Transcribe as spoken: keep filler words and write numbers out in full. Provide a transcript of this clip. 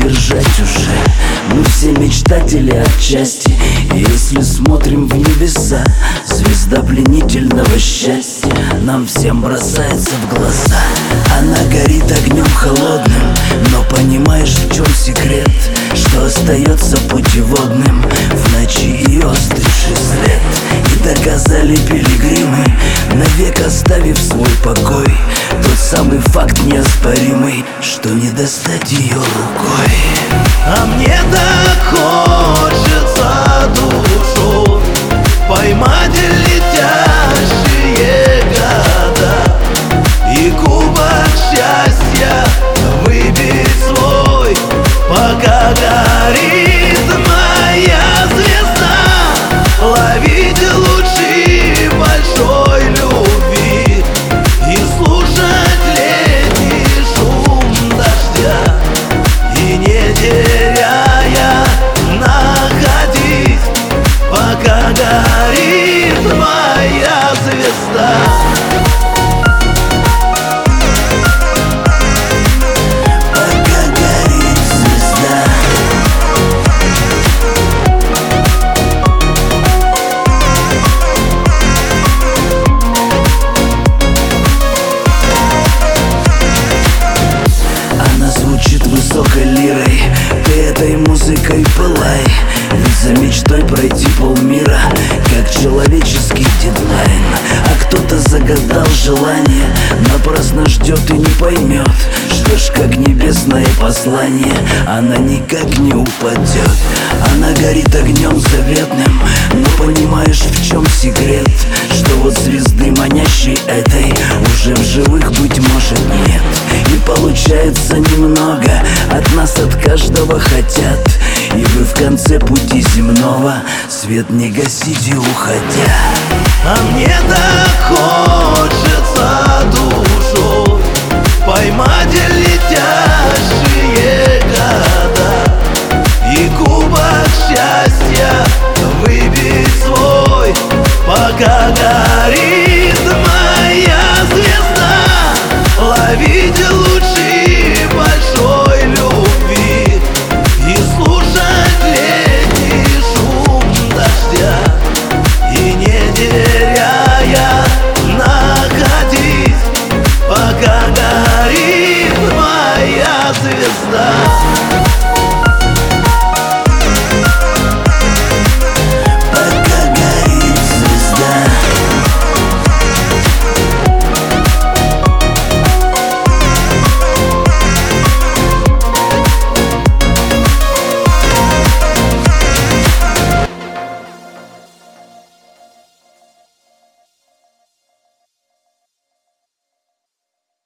удержать уже. Мы все мечтатели отчасти, и если смотрим в небеса, звезда пленительного счастья нам всем бросается в глаза. Она горит огнем холодным, но понимаешь, в чем секрет? Что остается путеводным в ночи ее остывший след. И доказали пилигримы, навек оставив свой покой, тот самый факт неоспоримый, что не достать ее рукой. А мне так хочется душу поймать летящие года и кубок счастья выпить свой, пока горит моя звезда. Ловить лучи большой любви и слушать летний шум дождя, и не теряя находить, пока горит моя звезда. Высокой лирой, ты этой музыкой пылай, ведь за мечтой пройти полмира, как человеческий дедлайн. А кто-то загадал желание, напрасно ждет и не поймет, что ж, как небесное послание, она никак не упадет. Она горит огнем заветным, но понимаешь, в чем секрет? Что вот звезды манящей этой уже в живых, быть может, нет. И получается немного, от нас, от каждого хотят, и вы в конце пути земного свет не гасите, уходя. А мне так хочется душу поймать летящие года